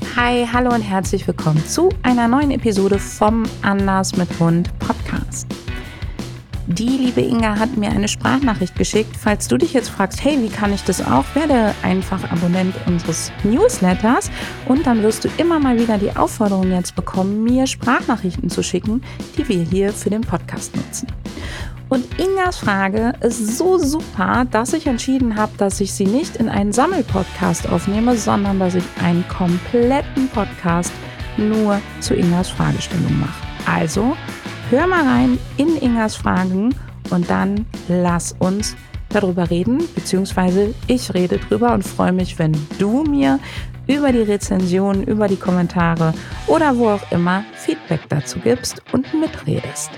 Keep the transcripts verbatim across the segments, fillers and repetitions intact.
Hi, hallo und herzlich willkommen zu einer neuen Episode vom Anders mit Hund Podcast. Die liebe Inga hat mir eine Sprachnachricht geschickt. Falls du dich jetzt fragst, hey, wie kann ich das auch? Werde einfach Abonnent unseres Newsletters und dann wirst du immer mal wieder die Aufforderung jetzt bekommen, mir Sprachnachrichten zu schicken, die wir hier für den Podcast nutzen. Und Ingas Frage ist so super, dass ich entschieden habe, dass ich sie nicht in einen Sammelpodcast aufnehme, sondern dass ich einen kompletten Podcast nur zu Ingas Fragestellung mache. Also hör mal rein in Ingas Fragen und dann lass uns darüber reden, beziehungsweise ich rede drüber und freue mich, wenn du mir über die Rezensionen, über die Kommentare oder wo auch immer Feedback dazu gibst und mitredest.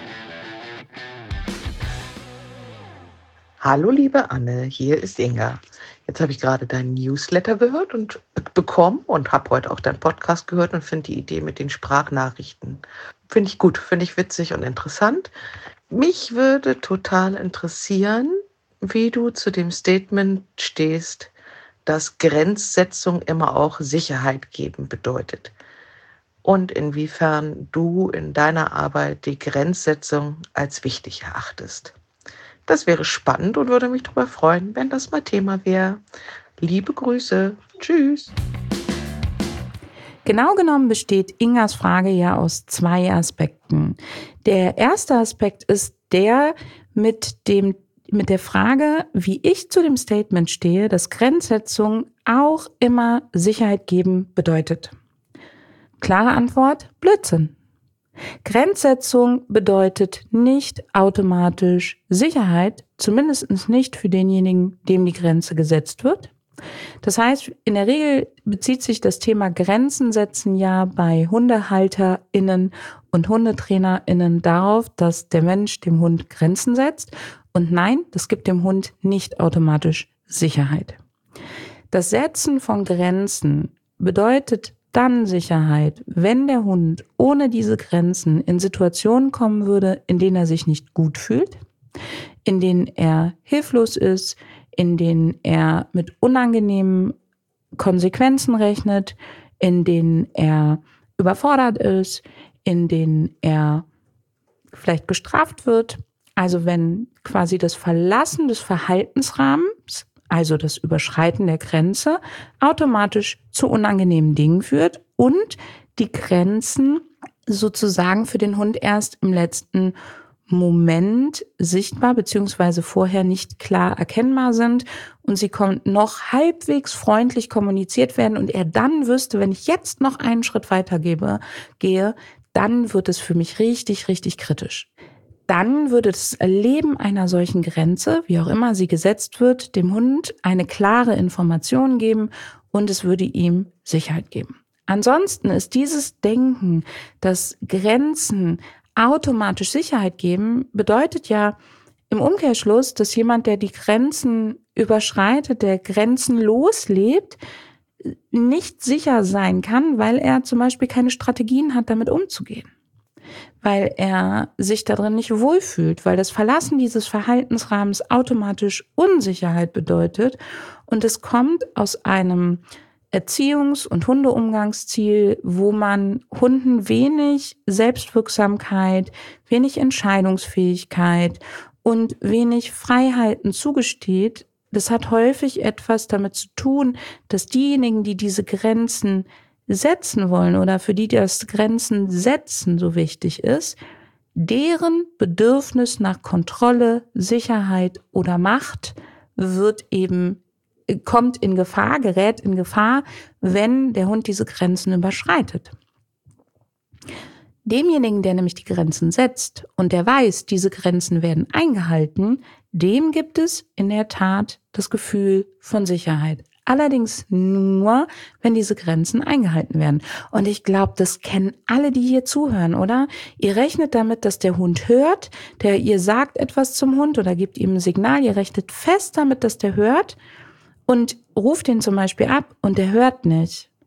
Hallo liebe Anne, hier ist Inga. Jetzt habe ich gerade deinen Newsletter gehört und bekommen und habe heute auch deinen Podcast gehört und finde die Idee mit den Sprachnachrichten, finde ich gut, finde ich witzig und interessant. Mich würde total interessieren, wie du zu dem Statement stehst, dass Grenzsetzung immer auch Sicherheit geben bedeutet. Und inwiefern du in deiner Arbeit die Grenzsetzung als wichtig erachtest. Das wäre spannend und würde mich darüber freuen, wenn das mal Thema wäre. Liebe Grüße. Tschüss. Genau genommen besteht Ingas Frage ja aus zwei Aspekten. Der erste Aspekt ist der mit dem, mit der Frage, wie ich zu dem Statement stehe, dass Grenzsetzung auch immer Sicherheit geben bedeutet. Klare Antwort: Blödsinn. Grenzsetzung bedeutet nicht automatisch Sicherheit, zumindest nicht für denjenigen, dem die Grenze gesetzt wird. Das heißt, in der Regel bezieht sich das Thema Grenzen setzen ja bei HundehalterInnen und HundetrainerInnen darauf, dass der Mensch dem Hund Grenzen setzt. Und nein, das gibt dem Hund nicht automatisch Sicherheit. Das Setzen von Grenzen bedeutet dann Sicherheit, wenn der Hund ohne diese Grenzen in Situationen kommen würde, in denen er sich nicht gut fühlt, in denen er hilflos ist, in denen er mit unangenehmen Konsequenzen rechnet, in denen er überfordert ist, in denen er vielleicht bestraft wird. Also wenn quasi das Verlassen des Verhaltensrahmens, also das Überschreiten der Grenze, automatisch zu unangenehmen Dingen führt und die Grenzen sozusagen für den Hund erst im letzten Moment sichtbar bzw. vorher nicht klar erkennbar sind und sie noch halbwegs freundlich kommuniziert werden und er dann wüsste, wenn ich jetzt noch einen Schritt weiter gebe, gehe, dann wird es für mich richtig, richtig kritisch. Dann würde das Erleben einer solchen Grenze, wie auch immer sie gesetzt wird, dem Hund eine klare Information geben und es würde ihm Sicherheit geben. Ansonsten ist dieses Denken, dass Grenzen automatisch Sicherheit geben, bedeutet ja im Umkehrschluss, dass jemand, der die Grenzen überschreitet, der grenzenlos lebt, nicht sicher sein kann, weil er zum Beispiel keine Strategien hat, damit umzugehen. Weil er sich darin nicht wohlfühlt, weil das Verlassen dieses Verhaltensrahmens automatisch Unsicherheit bedeutet und es kommt aus einem Erziehungs- und Hundeumgangsziel, wo man Hunden wenig Selbstwirksamkeit, wenig Entscheidungsfähigkeit und wenig Freiheiten zugesteht. Das hat häufig etwas damit zu tun, dass diejenigen, die diese Grenzen setzen wollen oder für die das Grenzen setzen so wichtig ist, deren Bedürfnis nach Kontrolle, Sicherheit oder Macht wird eben, kommt in Gefahr, gerät in Gefahr, wenn der Hund diese Grenzen überschreitet. Demjenigen, der nämlich die Grenzen setzt und der weiß, diese Grenzen werden eingehalten, dem gibt es in der Tat das Gefühl von Sicherheit. Allerdings nur, wenn diese Grenzen eingehalten werden. Und ich glaube, das kennen alle, die hier zuhören, oder? Ihr rechnet damit, dass der Hund hört, der ihr sagt etwas zum Hund oder gibt ihm ein Signal. Ihr rechnet fest damit, dass der hört und ruft ihn zum Beispiel ab und der hört nicht.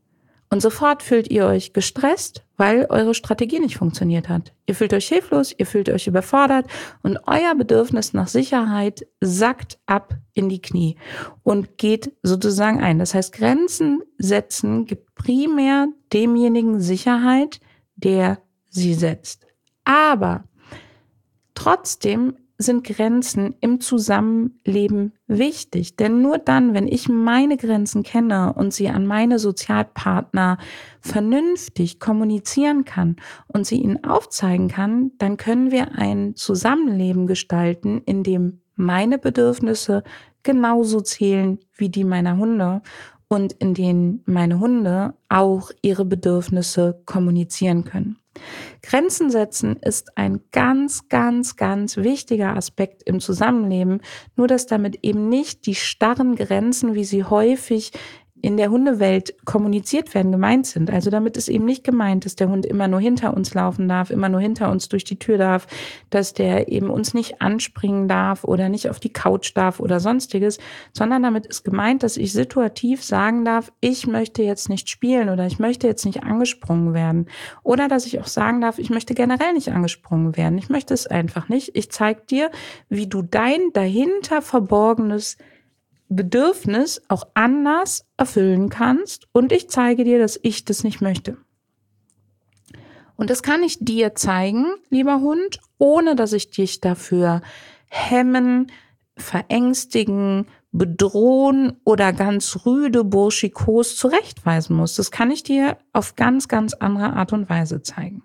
Und sofort fühlt ihr euch gestresst, weil eure Strategie nicht funktioniert hat. Ihr fühlt euch hilflos, ihr fühlt euch überfordert und euer Bedürfnis nach Sicherheit sackt ab in die Knie und geht sozusagen ein. Das heißt, Grenzen setzen gibt primär demjenigen Sicherheit, der sie setzt. Aber trotzdem sind Grenzen im Zusammenleben wichtig. Denn nur dann, wenn ich meine Grenzen kenne und sie an meine Sozialpartner vernünftig kommunizieren kann und sie ihnen aufzeigen kann, dann können wir ein Zusammenleben gestalten, in dem meine Bedürfnisse genauso zählen wie die meiner Hunde und in denen meine Hunde auch ihre Bedürfnisse kommunizieren können. Grenzen setzen ist ein ganz, ganz, ganz wichtiger Aspekt im Zusammenleben, nur dass damit eben nicht die starren Grenzen, wie sie häufig in der Hundewelt kommuniziert werden, gemeint sind. Also damit ist eben nicht gemeint, dass der Hund immer nur hinter uns laufen darf, immer nur hinter uns durch die Tür darf, dass der eben uns nicht anspringen darf oder nicht auf die Couch darf oder sonstiges, sondern damit ist gemeint, dass ich situativ sagen darf, ich möchte jetzt nicht spielen oder ich möchte jetzt nicht angesprungen werden. Oder dass ich auch sagen darf, ich möchte generell nicht angesprungen werden. Ich möchte es einfach nicht. Ich zeige dir, wie du dein dahinter verborgenes Bedürfnis auch anders erfüllen kannst und ich zeige dir, dass ich das nicht möchte. Und das kann ich dir zeigen, lieber Hund, ohne dass ich dich dafür hemmen, verängstigen, bedrohen oder ganz rüde, burschikos zurechtweisen muss. Das kann ich dir auf ganz, ganz andere Art und Weise zeigen.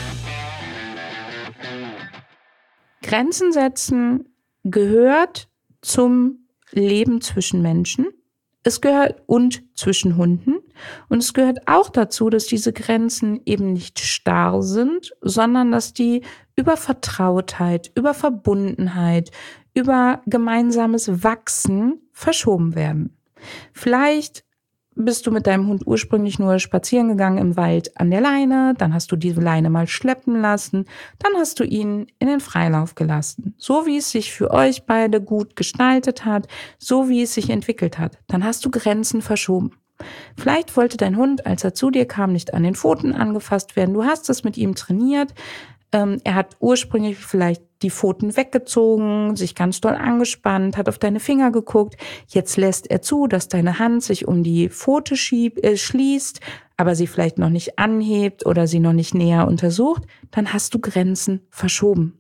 Grenzen setzen gehört zum Leben zwischen Menschen. Es gehört und zwischen Hunden. Und es gehört auch dazu, dass diese Grenzen eben nicht starr sind, sondern dass die über Vertrautheit, über Verbundenheit, über gemeinsames Wachsen verschoben werden. Vielleicht bist du mit deinem Hund ursprünglich nur spazieren gegangen im Wald an der Leine, dann hast du diese Leine mal schleppen lassen, dann hast du ihn in den Freilauf gelassen. So wie es sich für euch beide gut gestaltet hat, so wie es sich entwickelt hat. Dann hast du Grenzen verschoben. Vielleicht wollte dein Hund, als er zu dir kam, nicht an den Pfoten angefasst werden. Du hast es mit ihm trainiert. Ähm, er hat ursprünglich vielleicht die Pfoten weggezogen, sich ganz doll angespannt, hat auf deine Finger geguckt. Jetzt lässt er zu, dass deine Hand sich um die Pfote schieb, äh, schließt, aber sie vielleicht noch nicht anhebt oder sie noch nicht näher untersucht. Dann hast du Grenzen verschoben.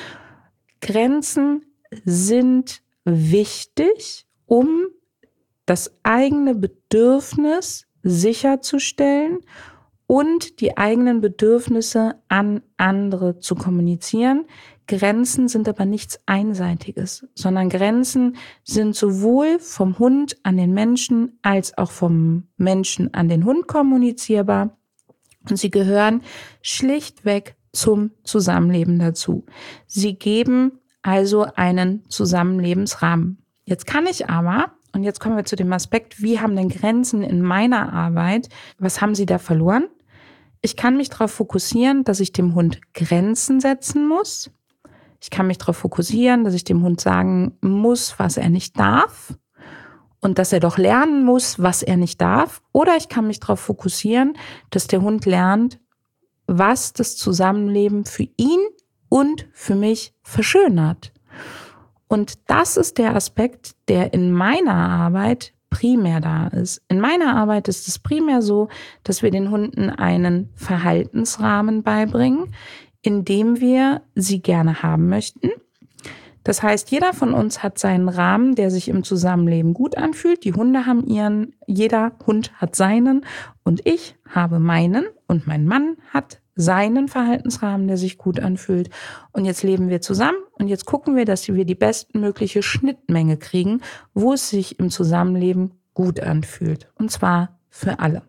Grenzen sind wichtig, um das eigene Bedürfnis sicherzustellen und die eigenen Bedürfnisse an andere zu kommunizieren. Grenzen sind aber nichts Einseitiges, sondern Grenzen sind sowohl vom Hund an den Menschen als auch vom Menschen an den Hund kommunizierbar. Und sie gehören schlichtweg zum Zusammenleben dazu. Sie geben also einen Zusammenlebensrahmen. Jetzt kann ich aber, und jetzt kommen wir zu dem Aspekt, wie haben denn Grenzen in meiner Arbeit, was haben sie da verloren? Ich kann mich darauf fokussieren, dass ich dem Hund Grenzen setzen muss. Ich kann mich darauf fokussieren, dass ich dem Hund sagen muss, was er nicht darf und dass er doch lernen muss, was er nicht darf. Oder ich kann mich darauf fokussieren, dass der Hund lernt, was das Zusammenleben für ihn und für mich verschönert. Und das ist der Aspekt, der in meiner Arbeit primär da ist. In meiner Arbeit ist es primär so, dass wir den Hunden einen Verhaltensrahmen beibringen, in dem wir sie gerne haben möchten. Das heißt, jeder von uns hat seinen Rahmen, der sich im Zusammenleben gut anfühlt. Die Hunde haben ihren, jeder Hund hat seinen und ich habe meinen und mein Mann hat seinen Verhaltensrahmen, der sich gut anfühlt. Und jetzt leben wir zusammen und jetzt gucken wir, dass wir die bestmögliche Schnittmenge kriegen, wo es sich im Zusammenleben gut anfühlt. Und zwar für alle.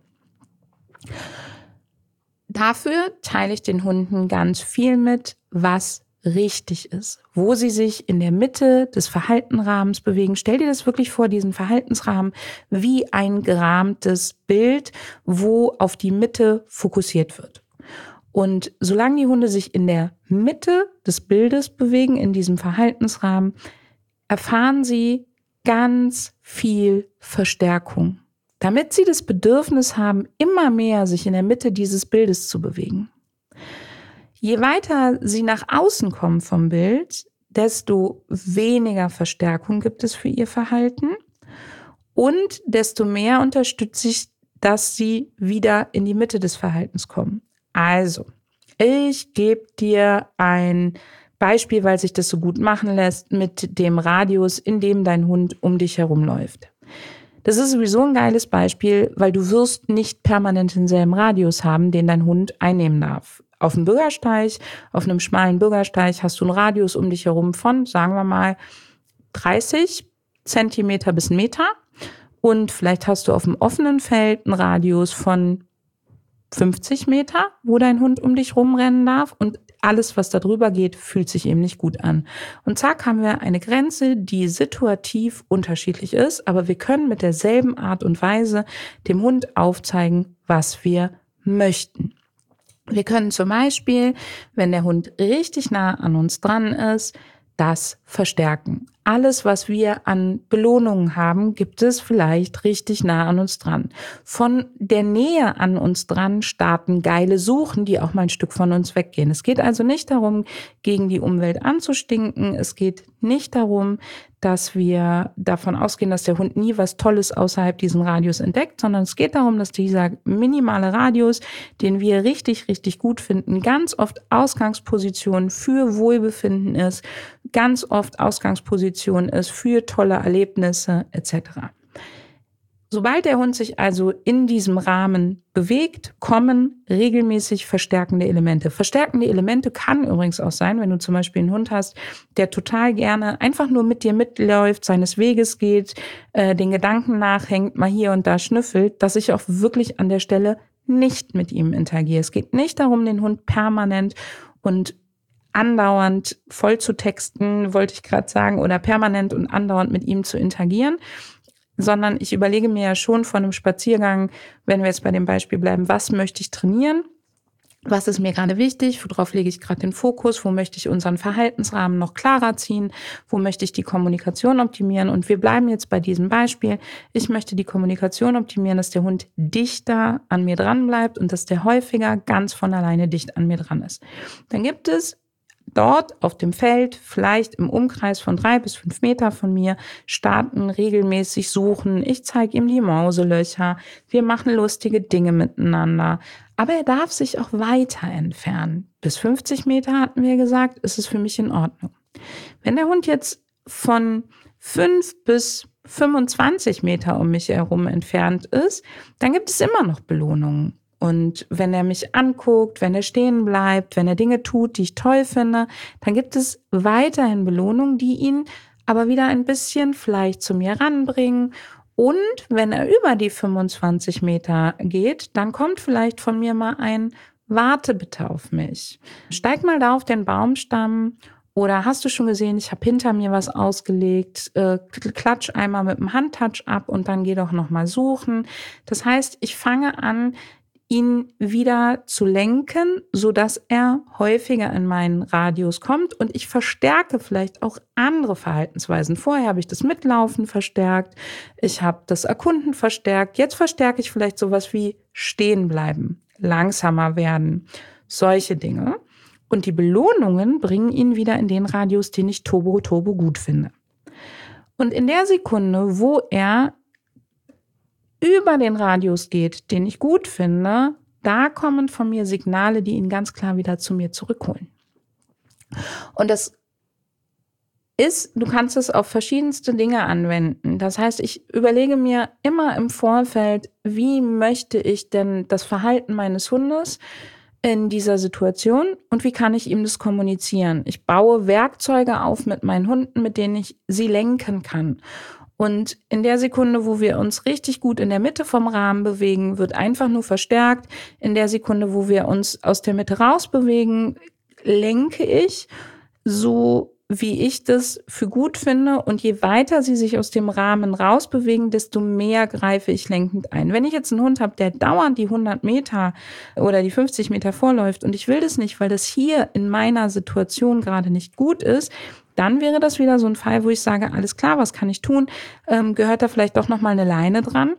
Dafür teile ich den Hunden ganz viel mit, was richtig ist, wo sie sich in der Mitte des Verhaltensrahmens bewegen. Stell dir das wirklich vor, diesen Verhaltensrahmen wie ein gerahmtes Bild, wo auf die Mitte fokussiert wird. Und solange die Hunde sich in der Mitte des Bildes bewegen, in diesem Verhaltensrahmen, erfahren sie ganz viel Verstärkung. damit sie das Bedürfnis haben, immer mehr sich in der Mitte dieses Bildes zu bewegen. Je weiter sie nach außen kommen vom Bild, desto weniger Verstärkung gibt es für ihr Verhalten und desto mehr unterstütze ich, dass sie wieder in die Mitte des Verhaltens kommen. Also, ich gebe dir ein Beispiel, weil sich das so gut machen lässt, mit dem Radius, in dem dein Hund um dich herumläuft. Das ist sowieso ein geiles Beispiel, weil du wirst nicht permanent denselben Radius haben, den dein Hund einnehmen darf. Auf dem Bürgersteig, auf einem schmalen Bürgersteig hast du einen Radius um dich herum von, sagen wir mal, dreißig Zentimeter bis einen Meter. Und vielleicht hast du auf dem offenen Feld einen Radius von fünfzig Meter, wo dein Hund um dich rumrennen darf. Und alles, was da drüber geht, fühlt sich eben nicht gut an. Und zack, haben wir eine Grenze, die situativ unterschiedlich ist. Aber wir können mit derselben Art und Weise dem Hund aufzeigen, was wir möchten. Wir können zum Beispiel, wenn der Hund richtig nah an uns dran ist, das verstärken. Alles, was wir an Belohnungen haben, gibt es vielleicht richtig nah an uns dran. Von der Nähe an uns dran starten geile Suchen, die auch mal ein Stück von uns weggehen. Es geht also nicht darum, gegen die Umwelt anzustinken. Es geht nicht darum, dass wir davon ausgehen, dass der Hund nie was Tolles außerhalb diesem Radius entdeckt, sondern es geht darum, dass dieser minimale Radius, den wir richtig, richtig gut finden, ganz oft Ausgangsposition für Wohlbefinden ist, ganz oft Ausgangsposition ist für tolle Erlebnisse et cetera. Sobald der Hund sich also in diesem Rahmen bewegt, kommen regelmäßig verstärkende Elemente. Verstärkende Elemente kann übrigens auch sein, wenn du zum Beispiel einen Hund hast, der total gerne einfach nur mit dir mitläuft, seines Weges geht, äh, den Gedanken nachhängt, mal hier und da schnüffelt, dass ich auch wirklich an der Stelle nicht mit ihm interagiere. Es geht nicht darum, den Hund permanent und andauernd voll zu texten, wollte ich gerade sagen, oder permanent und andauernd mit ihm zu interagieren, sondern ich überlege mir ja schon von einem Spaziergang, wenn wir jetzt bei dem Beispiel bleiben, was möchte ich trainieren? Was ist mir gerade wichtig? Worauf lege ich gerade den Fokus? Wo möchte ich unseren Verhaltensrahmen noch klarer ziehen? Wo möchte ich die Kommunikation optimieren? Und wir bleiben jetzt bei diesem Beispiel. Ich möchte die Kommunikation optimieren, dass der Hund dichter an mir dran bleibt und dass der häufiger ganz von alleine dicht an mir dran ist. Dann gibt es dort auf dem Feld, vielleicht im Umkreis von drei bis fünf Meter von mir, starten, regelmäßig suchen. Ich zeige ihm die Mauselöcher. Wir machen lustige Dinge miteinander. Aber er darf sich auch weiter entfernen. Bis fünfzig Meter hatten wir gesagt, ist es für mich in Ordnung. Wenn der Hund jetzt von fünf bis fünfundzwanzig Meter um mich herum entfernt ist, dann gibt es immer noch Belohnungen. Und wenn er mich anguckt, wenn er stehen bleibt, wenn er Dinge tut, die ich toll finde, dann gibt es weiterhin Belohnungen, die ihn aber wieder ein bisschen vielleicht zu mir ranbringen. Und wenn er über die fünfundzwanzig Meter geht, dann kommt vielleicht von mir mal ein Warte bitte auf mich. Steig mal da auf den Baumstamm. Oder hast du schon gesehen, ich habe hinter mir was ausgelegt, äh, klatsch einmal mit dem Handtouch ab und dann geh doch nochmal suchen. Das heißt, ich fange an, ihn wieder zu lenken, so dass er häufiger in meinen Radius kommt und ich verstärke vielleicht auch andere Verhaltensweisen. Vorher habe ich das Mitlaufen verstärkt, ich habe das Erkunden verstärkt, jetzt verstärke ich vielleicht sowas wie stehen bleiben, langsamer werden, solche Dinge. Und die Belohnungen bringen ihn wieder in den Radius, den ich turbo, turbo gut finde. Und in der Sekunde, wo er über den Radius geht, den ich gut finde, da kommen von mir Signale, die ihn ganz klar wieder zu mir zurückholen. Und das ist, du kannst es auf verschiedenste Dinge anwenden. Das heißt, ich überlege mir immer im Vorfeld, wie möchte ich denn das Verhalten meines Hundes in dieser Situation und wie kann ich ihm das kommunizieren? Ich baue Werkzeuge auf mit meinen Hunden, mit denen ich sie lenken kann. Und in der Sekunde, wo wir uns richtig gut in der Mitte vom Rahmen bewegen, wird einfach nur verstärkt. In der Sekunde, wo wir uns aus der Mitte rausbewegen, lenke ich so, wie ich das für gut finde. Und je weiter sie sich aus dem Rahmen rausbewegen, desto mehr greife ich lenkend ein. Wenn ich jetzt einen Hund habe, der dauernd die hundert Meter oder die fünfzig Meter vorläuft und ich will das nicht, weil das hier in meiner Situation gerade nicht gut ist, dann wäre das wieder so ein Fall, wo ich sage, alles klar, was kann ich tun? Ähm, gehört da vielleicht doch nochmal eine Leine dran?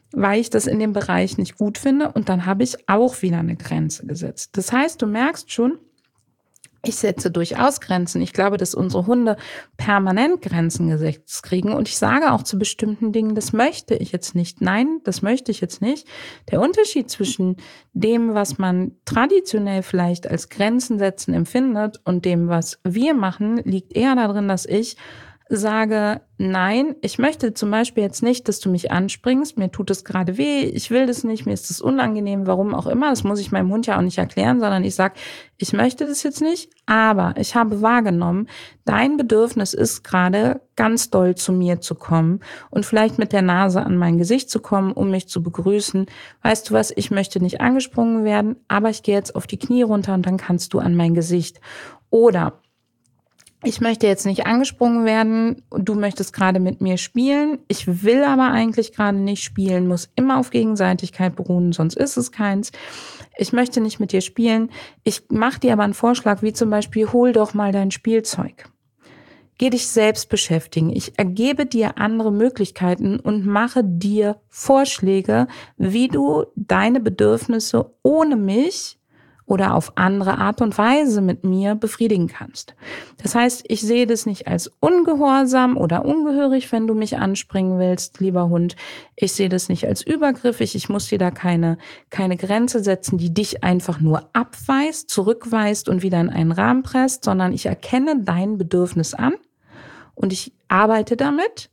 weil ich das in dem Bereich nicht gut finde und dann habe ich auch wieder eine Grenze gesetzt. Das heißt, du merkst schon, ich setze durchaus Grenzen. Ich glaube, dass unsere Hunde permanent Grenzen gesetzt kriegen. Und ich sage auch zu bestimmten Dingen, das möchte ich jetzt nicht. Nein, das möchte ich jetzt nicht. Der Unterschied zwischen dem, was man traditionell vielleicht als Grenzen setzen empfindet und dem, was wir machen, liegt eher darin, dass ich sage, nein, ich möchte zum Beispiel jetzt nicht, dass du mich anspringst, mir tut es gerade weh, ich will das nicht, mir ist das unangenehm, warum auch immer, das muss ich meinem Hund ja auch nicht erklären, sondern ich sage, ich möchte das jetzt nicht, aber ich habe wahrgenommen, dein Bedürfnis ist gerade ganz doll zu mir zu kommen und vielleicht mit der Nase an mein Gesicht zu kommen, um mich zu begrüßen. Weißt du was, ich möchte nicht angesprungen werden, aber ich gehe jetzt auf die Knie runter und dann kannst du an mein Gesicht. Oder ich möchte jetzt nicht angesprungen werden, du möchtest gerade mit mir spielen, ich will aber eigentlich gerade nicht spielen, muss immer auf Gegenseitigkeit beruhen, sonst ist es keins. Ich möchte nicht mit dir spielen, ich mache dir aber einen Vorschlag, wie zum Beispiel, hol doch mal dein Spielzeug. Geh dich selbst beschäftigen. Ich ergebe dir andere Möglichkeiten und mache dir Vorschläge, wie du deine Bedürfnisse ohne mich oder auf andere Art und Weise mit mir befriedigen kannst. Das heißt, ich sehe das nicht als ungehorsam oder ungehörig, wenn du mich anspringen willst, lieber Hund. Ich sehe das nicht als übergriffig. Ich muss dir da keine, keine Grenze setzen, die dich einfach nur abweist, zurückweist und wieder in einen Rahmen presst, sondern ich erkenne dein Bedürfnis an und ich arbeite damit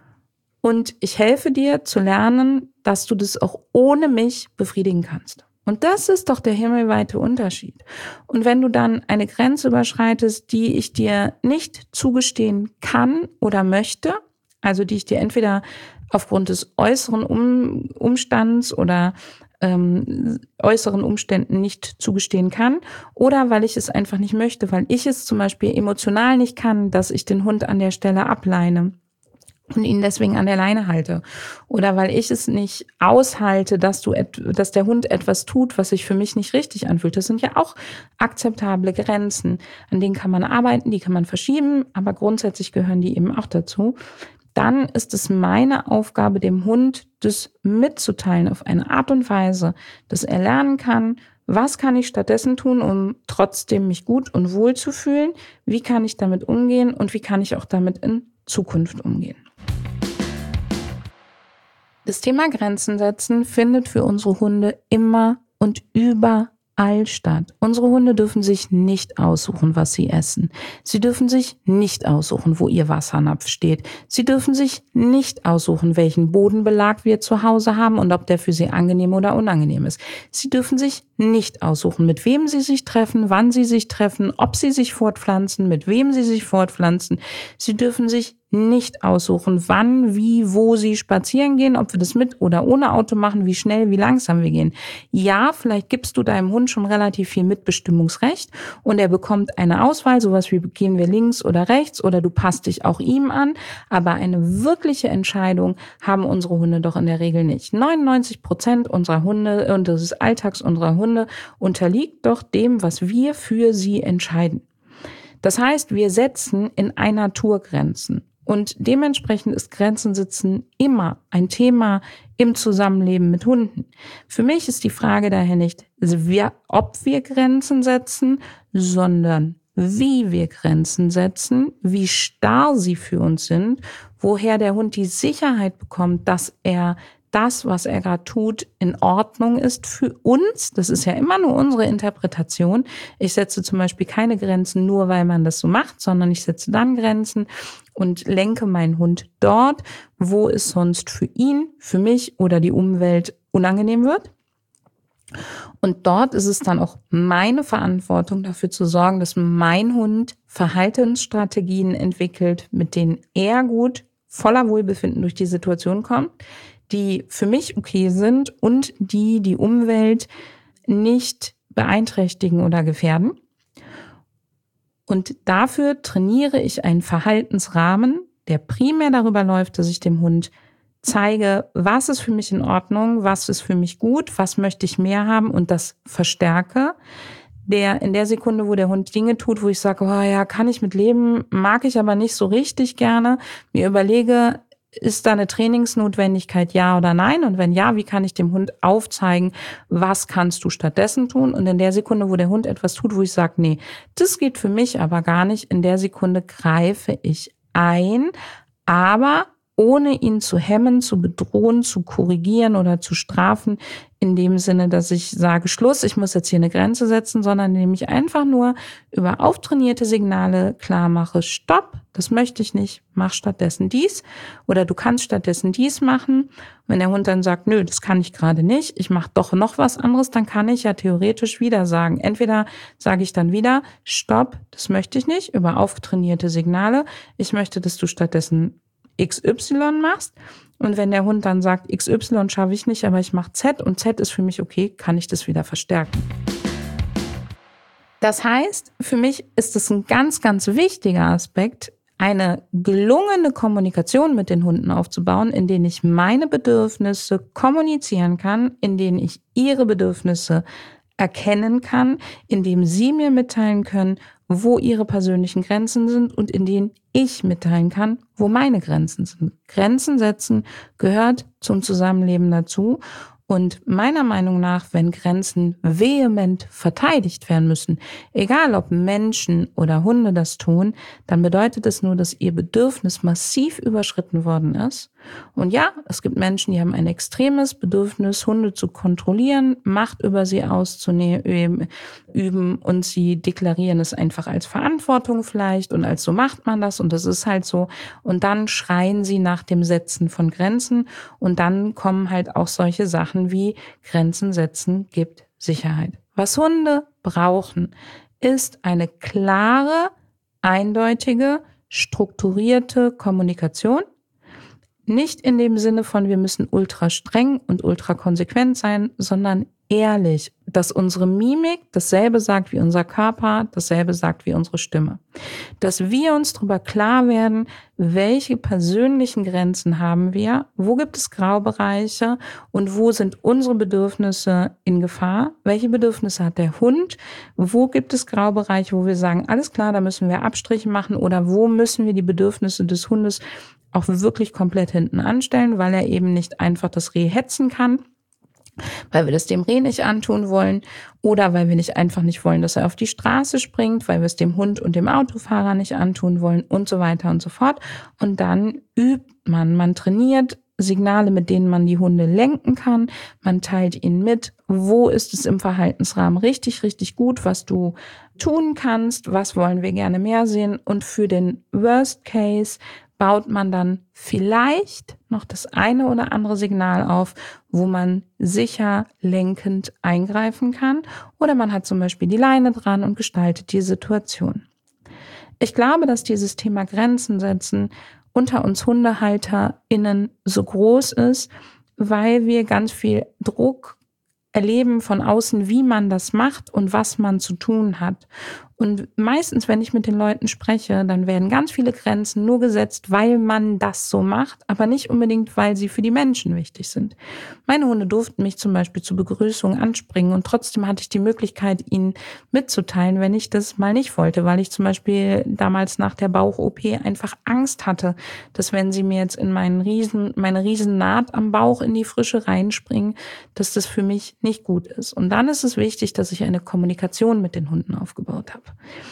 und ich helfe dir zu lernen, dass du das auch ohne mich befriedigen kannst. Und das ist doch der himmelweite Unterschied. Und wenn du dann eine Grenze überschreitest, die ich dir nicht zugestehen kann oder möchte, also die ich dir entweder aufgrund des äußeren um Umstands oder ähm, äußeren Umständen nicht zugestehen kann, oder weil ich es einfach nicht möchte, weil ich es zum Beispiel emotional nicht kann, dass ich den Hund an der Stelle ableine und ihn deswegen an der Leine halte. Oder weil ich es nicht aushalte, dass du, et- dass der Hund etwas tut, was sich für mich nicht richtig anfühlt. Das sind ja auch akzeptable Grenzen. An denen kann man arbeiten, die kann man verschieben, aber grundsätzlich gehören die eben auch dazu. Dann ist es meine Aufgabe, dem Hund das mitzuteilen auf eine Art und Weise, dass er lernen kann, was kann ich stattdessen tun, um trotzdem mich gut und wohl zu fühlen? Wie kann ich damit umgehen und wie kann ich auch damit in Zukunft umgehen? Das Thema Grenzen setzen findet für unsere Hunde immer und überall statt. Unsere Hunde dürfen sich nicht aussuchen, was sie essen. Sie dürfen sich nicht aussuchen, wo ihr Wassernapf steht. Sie dürfen sich nicht aussuchen, welchen Bodenbelag wir zu Hause haben und ob der für sie angenehm oder unangenehm ist. Sie dürfen sich nicht aussuchen, mit wem sie sich treffen, wann sie sich treffen, ob sie sich fortpflanzen, mit wem sie sich fortpflanzen. Sie dürfen sich nicht aussuchen, wann, wie, wo sie spazieren gehen, ob wir das mit oder ohne Auto machen, wie schnell, wie langsam wir gehen. Ja, vielleicht gibst du deinem Hund schon relativ viel Mitbestimmungsrecht und er bekommt eine Auswahl, sowas wie gehen wir links oder rechts oder du passt dich auch ihm an, aber eine wirkliche Entscheidung haben unsere Hunde doch in der Regel nicht. neunundneunzig Prozent unserer Hunde und des Alltags unserer Hunde unterliegt doch dem, was wir für sie entscheiden. Das heißt, wir setzen in einer Tour Grenzen. Und dementsprechend ist Grenzen setzen immer ein Thema im Zusammenleben mit Hunden. Für mich ist die Frage daher nicht, ob wir Grenzen setzen, sondern wie wir Grenzen setzen, wie starr sie für uns sind, woher der Hund die Sicherheit bekommt, dass er das, was er gerade tut, in Ordnung ist für uns. Das ist ja immer nur unsere Interpretation. Ich setze zum Beispiel keine Grenzen nur, weil man das so macht, sondern ich setze dann Grenzen und lenke meinen Hund dort, wo es sonst für ihn, für mich oder die Umwelt unangenehm wird. Und dort ist es dann auch meine Verantwortung, dafür zu sorgen, dass mein Hund Verhaltensstrategien entwickelt, mit denen er gut, voller Wohlbefinden durch die Situation kommt, die für mich okay sind und die die Umwelt nicht beeinträchtigen oder gefährden. Und dafür trainiere ich einen Verhaltensrahmen, der primär darüber läuft, dass ich dem Hund zeige, was ist für mich in Ordnung, was ist für mich gut, was möchte ich mehr haben und das verstärke. Der in der Sekunde, wo der Hund Dinge tut, wo ich sage, oh ja, kann ich mit leben, mag ich aber nicht so richtig gerne, mir überlege, ist da eine Trainingsnotwendigkeit, ja oder nein? Und wenn ja, wie kann ich dem Hund aufzeigen, was kannst du stattdessen tun? Und in der Sekunde, wo der Hund etwas tut, wo ich sage, nee, das geht für mich aber gar nicht, in der Sekunde greife ich ein, aber ohne ihn zu hemmen, zu bedrohen, zu korrigieren oder zu strafen, in dem Sinne, dass ich sage, Schluss, ich muss jetzt hier eine Grenze setzen, sondern indem ich einfach nur über auftrainierte Signale klar mache, stopp, das möchte ich nicht, mach stattdessen dies oder du kannst stattdessen dies machen. Wenn der Hund dann sagt, nö, das kann ich gerade nicht, ich mache doch noch was anderes, dann kann ich ja theoretisch wieder sagen. Entweder sage ich dann wieder, stopp, das möchte ich nicht, über auftrainierte Signale, ich möchte, dass du stattdessen X Y machst. Und wenn der Hund dann sagt, X Y schaffe ich nicht, aber ich mache Z und Z ist für mich okay, kann ich das wieder verstärken. Das heißt, für mich ist es ein ganz, ganz wichtiger Aspekt, eine gelungene Kommunikation mit den Hunden aufzubauen, in denen ich meine Bedürfnisse kommunizieren kann, in denen ich ihre Bedürfnisse erkennen kann, in dem sie mir mitteilen können, wo ihre persönlichen Grenzen sind und in denen ich mitteilen kann, wo meine Grenzen sind. Grenzen setzen gehört zum Zusammenleben dazu. Und meiner Meinung nach, wenn Grenzen vehement verteidigt werden müssen, egal ob Menschen oder Hunde das tun, dann bedeutet es nur, dass ihr Bedürfnis massiv überschritten worden ist. Und ja, es gibt Menschen, die haben ein extremes Bedürfnis, Hunde zu kontrollieren, Macht über sie auszuüben und sie deklarieren es einfach als Verantwortung vielleicht und als so macht man das und das ist halt so. Und dann schreien sie nach dem Setzen von Grenzen und dann kommen halt auch solche Sachen wie Grenzen setzen gibt Sicherheit. Was Hunde brauchen, ist eine klare, eindeutige, strukturierte Kommunikation. Nicht in dem Sinne von, wir müssen ultra streng und ultra konsequent sein, sondern ehrlich, dass unsere Mimik dasselbe sagt wie unser Körper, dasselbe sagt wie unsere Stimme. Dass wir uns darüber klar werden, welche persönlichen Grenzen haben wir, wo gibt es Graubereiche und wo sind unsere Bedürfnisse in Gefahr, welche Bedürfnisse hat der Hund, wo gibt es Graubereiche, wo wir sagen, alles klar, da müssen wir Abstriche machen oder wo müssen wir die Bedürfnisse des Hundes auch wirklich komplett hinten anstellen, weil er eben nicht einfach das Reh hetzen kann, weil wir das dem Reh nicht antun wollen oder weil wir nicht einfach nicht wollen, dass er auf die Straße springt, weil wir es dem Hund und dem Autofahrer nicht antun wollen und so weiter und so fort. Und dann übt man, man trainiert Signale, mit denen man die Hunde lenken kann. Man teilt ihnen mit, wo ist es im Verhaltensrahmen richtig, richtig gut, was du tun kannst, was wollen wir gerne mehr sehen. Und für den Worst Case baut man dann vielleicht noch das eine oder andere Signal auf, wo man sicher lenkend eingreifen kann. Oder man hat zum Beispiel die Leine dran und gestaltet die Situation. Ich glaube, dass dieses Thema Grenzen setzen unter uns HundehalterInnen so groß ist, weil wir ganz viel Druck erleben von außen, wie man das macht und was man zu tun hat. Und meistens, wenn ich mit den Leuten spreche, dann werden ganz viele Grenzen nur gesetzt, weil man das so macht, aber nicht unbedingt, weil sie für die Menschen wichtig sind. Meine Hunde durften mich zum Beispiel zur Begrüßung anspringen und trotzdem hatte ich die Möglichkeit, ihnen mitzuteilen, wenn ich das mal nicht wollte, weil ich zum Beispiel damals nach der Bauch-O P einfach Angst hatte, dass wenn sie mir jetzt in meinen Riesen, meine Riesennaht am Bauch in die Frische reinspringen, dass das für mich nicht gut ist. Und dann ist es wichtig, dass ich eine Kommunikation mit den Hunden aufgebaut habe.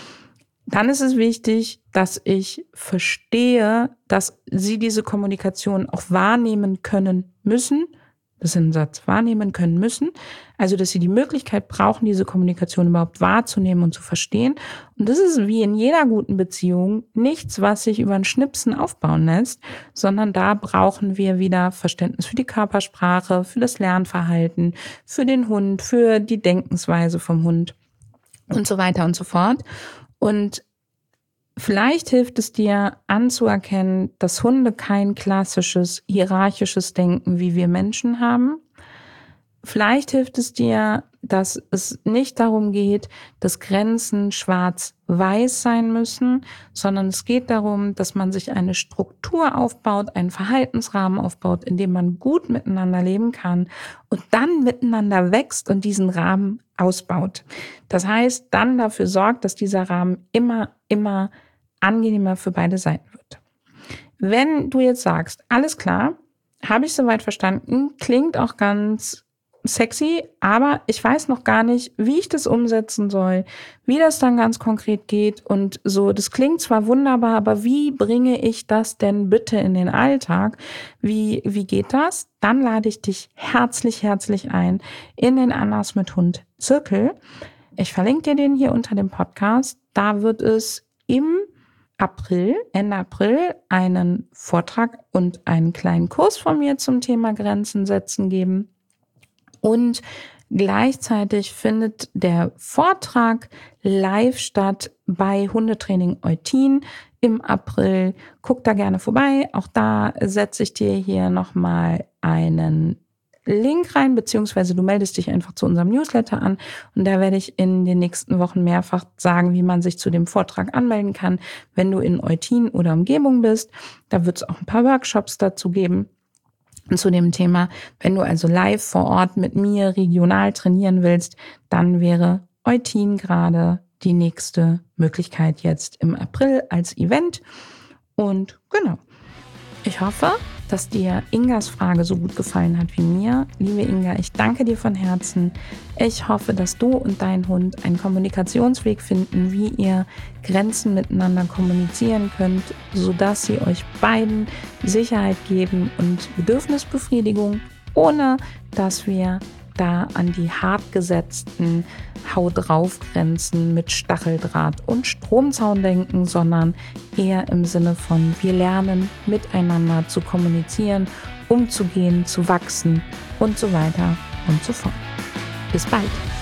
Dann ist es wichtig, dass ich verstehe, dass sie diese Kommunikation auch wahrnehmen können müssen. Das ist ein Satz, wahrnehmen können müssen. Also, dass sie die Möglichkeit brauchen, diese Kommunikation überhaupt wahrzunehmen und zu verstehen. Und das ist wie in jeder guten Beziehung nichts, was sich über ein Schnipsen aufbauen lässt, sondern da brauchen wir wieder Verständnis für die Körpersprache, für das Lernverhalten, für den Hund, für die Denkensweise vom Hund und so weiter und so fort. Und vielleicht hilft es dir anzuerkennen, dass Hunde kein klassisches hierarchisches Denken wie wir Menschen haben. Vielleicht hilft es dir, dass es nicht darum geht, dass Grenzen schwarz-weiß sein müssen, sondern es geht darum, dass man sich eine Struktur aufbaut, einen Verhaltensrahmen aufbaut, in dem man gut miteinander leben kann und dann miteinander wächst und diesen Rahmen ausbaut. Das heißt, dann dafür sorgt, dass dieser Rahmen immer, immer angenehmer für beide Seiten wird. Wenn du jetzt sagst, alles klar, habe ich soweit verstanden, klingt auch ganz sexy, aber ich weiß noch gar nicht, wie ich das umsetzen soll, wie das dann ganz konkret geht und so. Das klingt zwar wunderbar, aber wie bringe ich das denn bitte in den Alltag? Wie, wie geht das? Dann lade ich dich herzlich, herzlich ein in den Annas mit Hund Zirkel. Ich verlinke dir den hier unter dem Podcast. Da wird es im April, Ende April, einen Vortrag und einen kleinen Kurs von mir zum Thema Grenzen setzen geben. Und gleichzeitig findet der Vortrag live statt bei Hundetraining Eutin im April. Guck da gerne vorbei. Auch da setze ich dir hier nochmal einen Link rein, beziehungsweise du meldest dich einfach zu unserem Newsletter an. Und da werde ich in den nächsten Wochen mehrfach sagen, wie man sich zu dem Vortrag anmelden kann, wenn du in Eutin oder Umgebung bist. Da wird es auch ein paar Workshops dazu geben. Zu dem Thema, wenn du also live vor Ort mit mir regional trainieren willst, dann wäre Eutin gerade die nächste Möglichkeit jetzt im April als Event. Und genau, ich hoffe, dass dir Ingas Frage so gut gefallen hat wie mir. Liebe Inga, ich danke dir von Herzen. Ich hoffe, dass du und dein Hund einen Kommunikationsweg finden, wie ihr Grenzen miteinander kommunizieren könnt, sodass sie euch beiden Sicherheit geben und Bedürfnisbefriedigung, ohne dass wir da an die hart gesetzten Hau-drauf-Grenzen mit Stacheldraht und Stromzaun denken, sondern eher im Sinne von, wir lernen miteinander zu kommunizieren, umzugehen, zu wachsen und so weiter und so fort. Bis bald!